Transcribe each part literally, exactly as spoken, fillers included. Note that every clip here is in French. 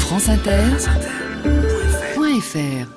franceinter.fr.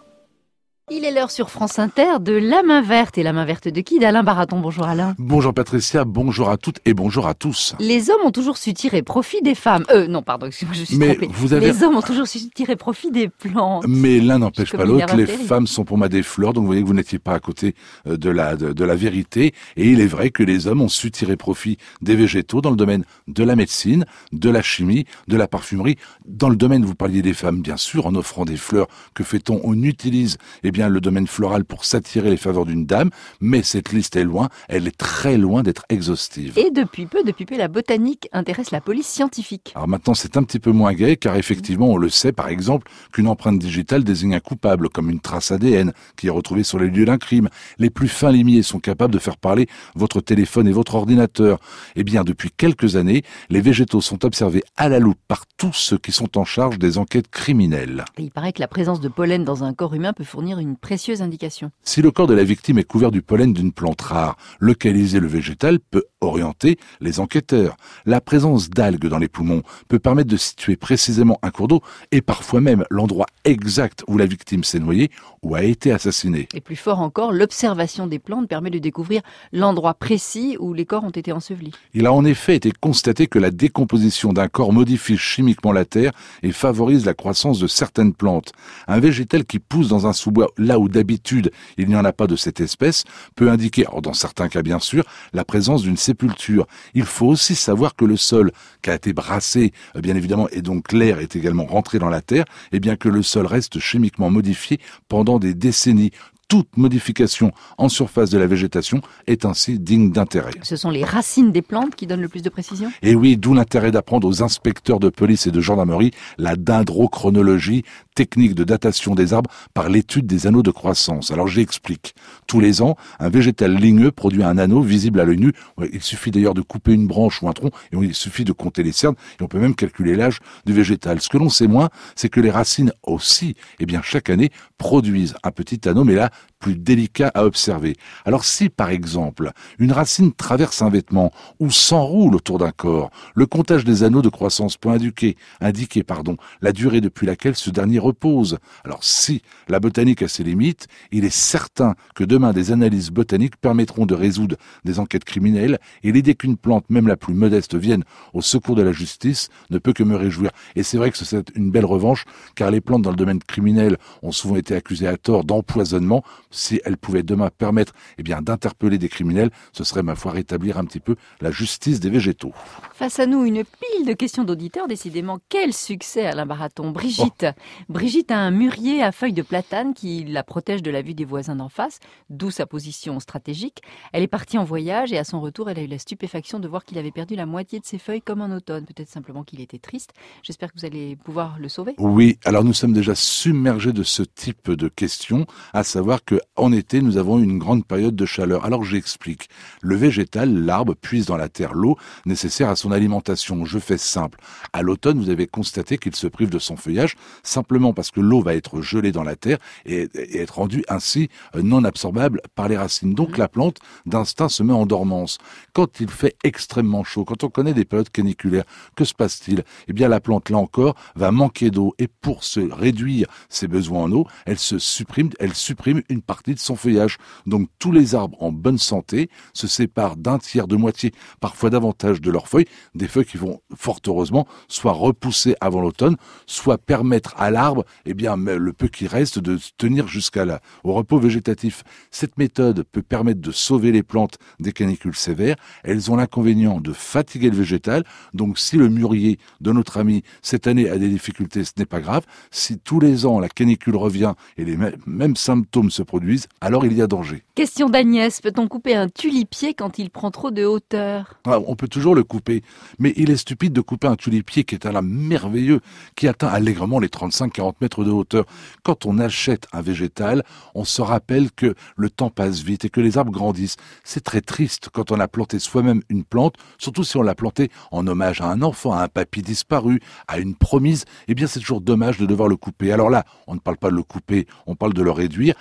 Il est l'heure sur France Inter de La Main Verte. Et La Main Verte de qui? D'Alain Baraton. Bonjour Alain. Bonjour Patricia, bonjour à toutes et bonjour à tous. Les hommes ont toujours su tirer profit des femmes. Euh, non, pardon, excusez-moi, je suis Mais trompée. vous avez... Les hommes ont toujours su tirer profit des plantes. Mais l'un n'empêche Comme pas l'autre, les Minerva femmes sont pour moi des fleurs, donc vous voyez que vous n'étiez pas à côté de la, de, de la vérité. Et il est vrai que les hommes ont su tirer profit des végétaux dans le domaine de la médecine, de la chimie, de la parfumerie. Dans le domaine, vous parliez des femmes, bien sûr, en offrant des fleurs. Que fait-on? On utilise eh bien, le domaine floral pour s'attirer les faveurs d'une dame, mais cette liste est loin, elle est très loin d'être exhaustive. Et depuis peu, depuis peu, la botanique intéresse la police scientifique. Alors maintenant, c'est un petit peu moins gai, car effectivement, on le sait, par exemple, qu'une empreinte digitale désigne un coupable, comme une trace A D N qui est retrouvée sur les lieux d'un crime. Les plus fins limiers sont capables de faire parler votre téléphone et votre ordinateur. Eh bien, depuis quelques années, les végétaux sont observés à la loupe par tous ceux qui sont en charge des enquêtes criminelles. Et il paraît que la présence de pollen dans un corps humain peut fournir une précieuse indication. Si le corps de la victime est couvert du pollen d'une plante rare, localiser le végétal peut orienter les enquêteurs. La présence d'algues dans les poumons peut permettre de situer précisément un cours d'eau et parfois même l'endroit exact où la victime s'est noyée ou a été assassinée. Et plus fort encore, l'observation des plantes permet de découvrir l'endroit précis où les corps ont été ensevelis. Il a en effet été constaté que la décomposition d'un corps modifie chimiquement la terre et favorise la croissance de certaines plantes. Un végétal qui pousse dans un sous-bois là où d'habitude il n'y en a pas de cette espèce peut indiquer, alors dans certains cas bien sûr, la présence d'une sépulture. Il faut aussi savoir que le sol qui a été brassé, bien évidemment, et donc l'air est également rentré dans la terre, et bien que le sol reste chimiquement modifié pendant des décennies. Toute modification en surface de la végétation est ainsi digne d'intérêt. Ce sont les racines des plantes qui donnent le plus de précision? Et oui, d'où l'intérêt d'apprendre aux inspecteurs de police et de gendarmerie la dendrochronologie, technique de datation des arbres par l'étude des anneaux de croissance. Alors j'explique. Tous les ans, un végétal ligneux produit un anneau visible à l'œil nu. Il suffit d'ailleurs de couper une branche ou un tronc et il suffit de compter les cernes et on peut même calculer l'âge du végétal. Ce que l'on sait moins, c'est que les racines aussi, eh bien chaque année, produisent un petit anneau, mais là, plus délicat à observer. Alors si, par exemple, une racine traverse un vêtement ou s'enroule autour d'un corps, le comptage des anneaux de croissance peut indiquer, indiquer pardon, la durée depuis laquelle ce dernier repose. Alors si la botanique a ses limites, il est certain que demain des analyses botaniques permettront de résoudre des enquêtes criminelles et l'idée qu'une plante, même la plus modeste, vienne au secours de la justice ne peut que me réjouir. Et c'est vrai que c'est une belle revanche, car les plantes dans le domaine criminel ont souvent été accusées à tort d'empoisonnement. Si elles pouvaient demain permettre eh bien, d'interpeller des criminels, ce serait ma foi rétablir un petit peu la justice des végétaux. Face à nous, une pile de questions d'auditeurs. Décidément, quel succès Alain Baraton. Brigitte. Oh. Brigitte a un mûrier à feuilles de platane qui la protège de la vue des voisins d'en face, d'où sa position stratégique. Elle est partie en voyage et à son retour, elle a eu la stupéfaction de voir qu'il avait perdu la moitié de ses feuilles comme en automne. Peut-être simplement qu'il était triste. J'espère que vous allez pouvoir le sauver. Oui, alors nous sommes déjà submergés de ce type de questions, à savoir que en été, nous avons une grande période de chaleur. Alors j'explique. Le végétal, l'arbre, puise dans la terre l'eau nécessaire à son alimentation. Je fais simple. À l'automne, vous avez constaté qu'il se prive de son feuillage simplement parce que l'eau va être gelée dans la terre et, et être rendue ainsi non absorbable par les racines. Donc mmh. la plante, d'instinct, se met en dormance. Quand il fait extrêmement chaud, quand on connaît des périodes caniculaires, que se passe-t-il? Eh bien la plante, là encore, va manquer d'eau et pour se réduire ses besoins en eau, elle se supprime, elle supprime une partie de son feuillage. Donc tous les arbres en bonne santé se séparent d'un tiers, de moitié, parfois davantage de leurs feuilles, des feuilles qui vont fort heureusement soit repousser avant l'automne, soit permettre à l'arbre, eh bien le peu qui reste, de tenir jusqu'à là, au repos végétatif. Cette méthode peut permettre de sauver les plantes des canicules sévères. Elles ont l'inconvénient de fatiguer le végétal. Donc si le mûrier de notre ami cette année a des difficultés, ce n'est pas grave. Si tous les ans la canicule revient et les mêmes symptômes se produisent, alors il y a danger. Question d'Agnès, peut-on couper un tulipier quand il prend trop de hauteur? Ah, on peut toujours le couper, mais il est stupide de couper un tulipier qui est un arbre merveilleux, qui atteint allègrement les trente-cinq à quarante mètres de hauteur. Quand on achète un végétal, on se rappelle que le temps passe vite et que les arbres grandissent. C'est très triste quand on a planté soi-même une plante, surtout si on l'a plantée en hommage à un enfant, à un papy disparu, à une promise. Eh bien, c'est toujours dommage de devoir le couper. Alors là, on ne parle pas de le couper, on parle de le réduire, mais je vous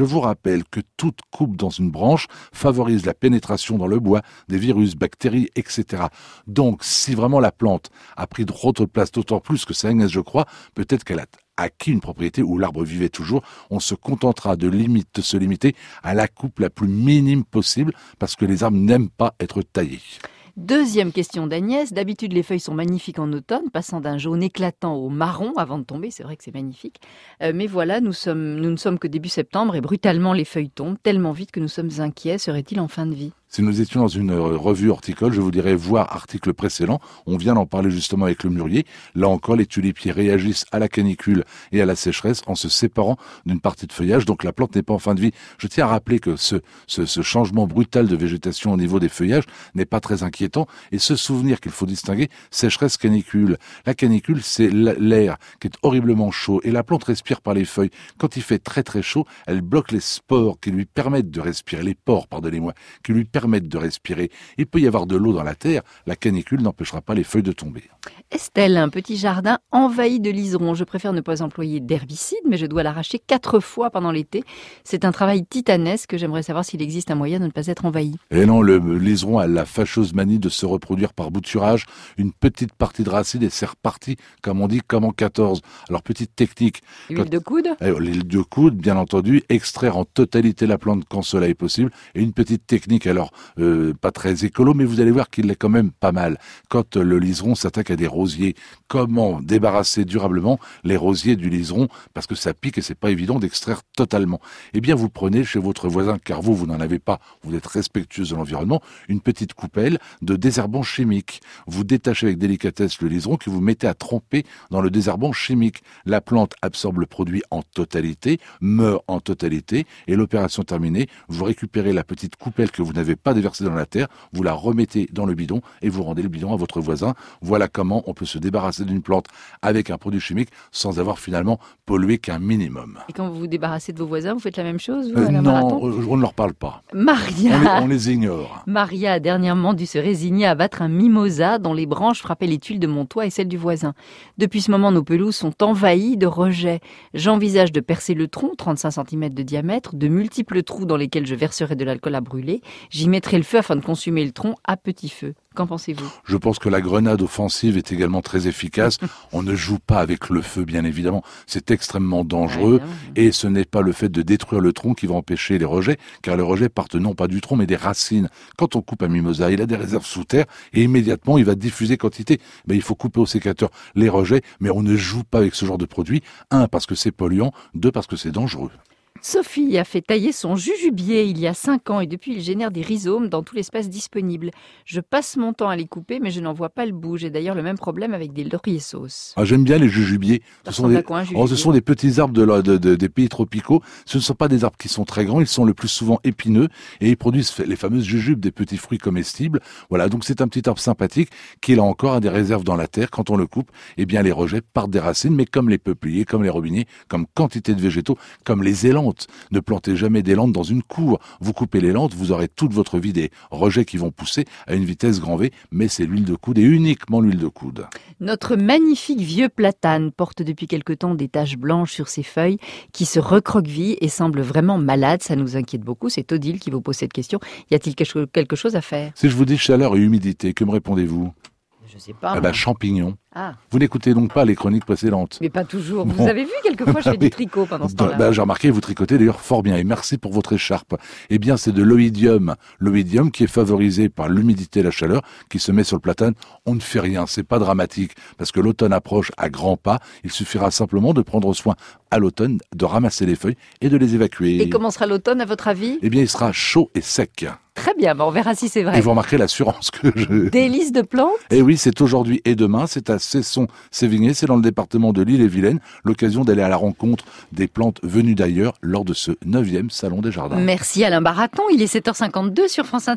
vous rappelle que toute coupe dans une branche favorise la pénétration dans le bois des virus, bactéries, et cetera. Donc, si vraiment la plante a pris trop de place, d'autant plus que c'est Agnès, je crois, peut-être qu'elle a acquis une propriété où l'arbre vivait toujours, on se contentera de, limite, de se limiter à la coupe la plus minime possible, parce que les arbres n'aiment pas être taillés. Deuxième question d'Agnès. D'habitude, les feuilles sont magnifiques en automne, passant d'un jaune éclatant au marron avant de tomber. C'est vrai que c'est magnifique. Euh, mais voilà, nous, sommes, nous ne sommes que début septembre et brutalement, les feuilles tombent tellement vite que nous sommes inquiets. Serait-il en fin de vie ? Si nous étions dans une revue horticole, je vous dirais voir article précédent. On vient d'en parler justement avec le mûrier. Là encore, les tulipiers réagissent à la canicule et à la sécheresse en se séparant d'une partie de feuillage. Donc la plante n'est pas en fin de vie. Je tiens à rappeler que ce, ce, ce changement brutal de végétation au niveau des feuillages n'est pas très inquiétant. Et se souvenir qu'il faut distinguer sécheresse, canicule. La canicule, c'est l'air qui est horriblement chaud et la plante respire par les feuilles. Quand il fait très très chaud, elle bloque les spores qui lui permettent de respirer, les pores, pardonnez-moi, qui lui permettent permettre de respirer. Il peut y avoir de l'eau dans la terre, la canicule n'empêchera pas les feuilles de tomber. Estelle, un petit jardin envahi de liserons. Je préfère ne pas employer d'herbicide, mais je dois l'arracher quatre fois pendant l'été. C'est un travail titanesque. J'aimerais savoir s'il existe un moyen de ne pas être envahi. Et non, le liseron a la fâcheuse manie de se reproduire par bouturage. Une petite partie de racine et c'est reparti, comme on dit, comme en quatorze. Alors, petite technique. L'huile quand... de coude eh, L'huile de coude, bien entendu. Extraire en totalité la plante quand cela est possible. Et une petite technique, alors, euh, pas très écolo, mais vous allez voir qu'il est quand même pas mal. Quand euh, le liseron s'attaque à des rosiers, comment débarrasser durablement les rosiers du liseron, parce que ça pique et c'est pas évident d'extraire totalement. Eh bien, vous prenez chez votre voisin, car vous, vous n'en avez pas, vous êtes respectueuse de l'environnement, une petite coupelle de désherbant chimique. Vous détachez avec délicatesse le liseron que vous mettez à tremper dans le désherbant chimique. La plante absorbe le produit en totalité, meurt en totalité, et l'opération terminée, vous récupérez la petite coupelle que vous n'avez pas déversée dans la terre, vous la remettez dans le bidon et vous rendez le bidon à votre voisin. Voilà comment on peut se débarrasser d'une plante avec un produit chimique sans avoir finalement pollué qu'un minimum. Et quand vous vous débarrassez de vos voisins, vous faites la même chose, vous, euh, à la Non, marathon on ne leur parle pas. Maria, on les, on les ignore. Maria a dernièrement dû se résigner à battre un mimosa dont les branches frappaient les tuiles de mon toit et celles du voisin. Depuis ce moment, nos pelouses sont envahies de rejets. J'envisage de percer le tronc, trente-cinq centimètres de diamètre, de multiples trous dans lesquels je verserai de l'alcool à brûler. J'y mettrai le feu afin de consumer le tronc à petit feu. Qu'en pensez-vous ? Je pense que la grenade offensive est également très efficace. On ne joue pas avec le feu, bien évidemment. C'est extrêmement dangereux. Et ce n'est pas le fait de détruire le tronc qui va empêcher les rejets, car les rejets partent non pas du tronc, mais des racines. Quand on coupe un mimosa, il a des réserves sous terre et immédiatement, il va diffuser quantité. Ben, il faut couper au sécateur les rejets, mais on ne joue pas avec ce genre de produit. Un, parce que c'est polluant. Deux, parce que c'est dangereux. Sophie a fait tailler son jujubier il y a cinq ans et depuis il génère des rhizomes dans tout l'espace disponible. Je passe mon temps à les couper mais je n'en vois pas le bout. J'ai d'ailleurs le même problème avec des lauriers sauces. Ah, j'aime bien les jujubiers. Ce sont, des, quoi, oh, ce sont des petits arbres de la, de, de, des pays tropicaux. Ce ne sont pas des arbres qui sont très grands, ils sont le plus souvent épineux et ils produisent les fameuses jujubes, des petits fruits comestibles. Voilà, donc c'est un petit arbre sympathique qui là encore a des réserves dans la terre. Quand on le coupe, eh bien les rejets partent des racines, mais comme les peupliers, comme les robiniers, comme quantité de végétaux, comme les élantes. Ne plantez jamais des landes dans une cour. Vous coupez les landes, vous aurez toute votre vie des rejets qui vont pousser à une vitesse grand V, mais c'est l'huile de coude et uniquement l'huile de coude. Notre magnifique vieux platane porte depuis quelque temps des taches blanches sur ses feuilles qui se recroquevillent et semble vraiment malade. Ça nous inquiète beaucoup. C'est Odile qui vous pose cette question. Y a-t-il quelque chose à faire ? Si je vous dis chaleur et humidité, que me répondez-vous ? Je sais pas. Eh ben, champignons. Ah. Vous n'écoutez donc pas les chroniques précédentes. Mais pas toujours. Bon. Vous avez vu, quelquefois, je fais du tricot pendant ce temps-là. Bah, j'ai remarqué, vous tricotez d'ailleurs fort bien. Et merci pour votre écharpe. Eh bien, c'est de l'oïdium. L'oïdium qui est favorisé par l'humidité et la chaleur, qui se met sur le platane. On ne fait rien. C'est pas dramatique. Parce que l'automne approche à grands pas. Il suffira simplement de prendre soin à l'automne, de ramasser les feuilles et de les évacuer. Et comment sera l'automne, à votre avis ? Eh bien, il sera chaud et sec. Très bien, bah on verra si c'est vrai. Et vous remarquerez l'assurance que je... Délices de plantes ? Eh oui, c'est aujourd'hui et demain. C'est à Cesson-Sévigné, c'est dans le département de l'Ille-et-Vilaine. L'occasion d'aller à la rencontre des plantes venues d'ailleurs lors de ce neuvième Salon des Jardins. Merci Alain Baraton, il est sept heures cinquante-deux sur France Inter.